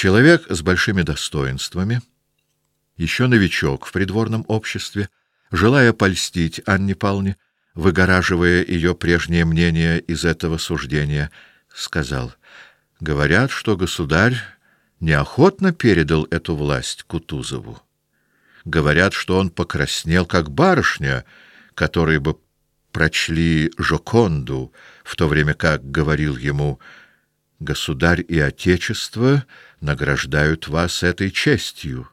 Человек с большими достоинствами, еще новичок в придворном обществе, желая польстить Анне Павловне, выгораживая ее прежнее мнение из этого суждения, сказал: говорят, что государь неохотно передал эту власть Кутузову. Говорят, что он покраснел, как барышня, которой бы прочли Жоконду, в то время как говорил ему: государь и отечество награждают вас этой честью.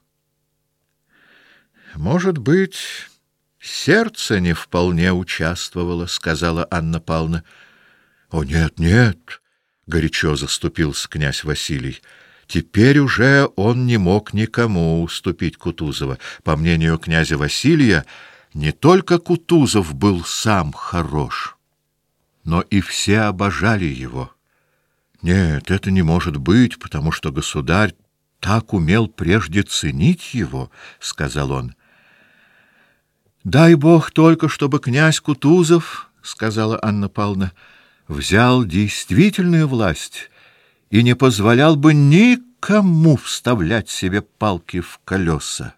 Может быть, сердце не вполне участвовало, сказала Анна Павловна. О нет, нет, горячо заступился князь Василий. Теперь уже он не мог никому уступить Кутузова. По мнению князя Василия, не только Кутузов был сам хорош, но и все обожали его. Нет, это не может быть, потому что государь так умел прежде ценить его, сказал он. Дай Бог только, чтобы князь Кутузов, сказала Анна Павловна, взял действительную власть и не позволял бы никому вставлять себе палки в колеса.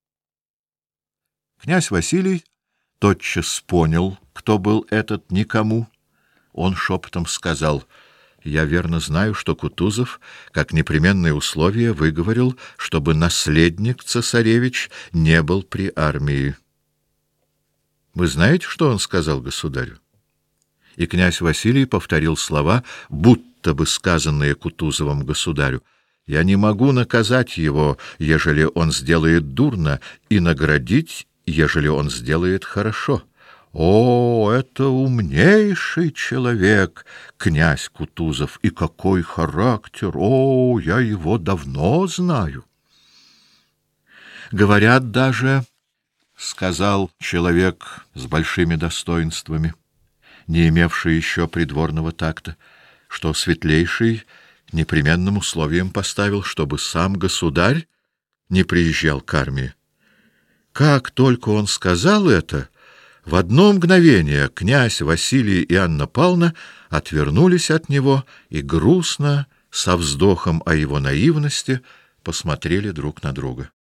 Князь Василий тотчас понял, кто был этот никому. Он шепотом сказал: я верно знаю, что Кутузов, как непременное условие, выговорил, чтобы наследник цесаревич не был при армии. Вы знаете, что он сказал государю? И князь Василий повторил слова, будто бы сказанные Кутузовым государю: я не могу наказать его, ежели он сделает дурно, и наградить, ежели он сделает хорошо. О, это умнейший человек, князь Кутузов, и какой характер! О, я его давно знаю. Говорят даже, сказал человек с большими достоинствами, не имевший еще придворного такта, что светлейший непременным условием поставил, чтобы сам государь не приезжал к армии. Как только он сказал это, в одно мгновение князь Василий и Анна Павловна отвернулись от него и грустно, со вздохом о его наивности, посмотрели друг на друга.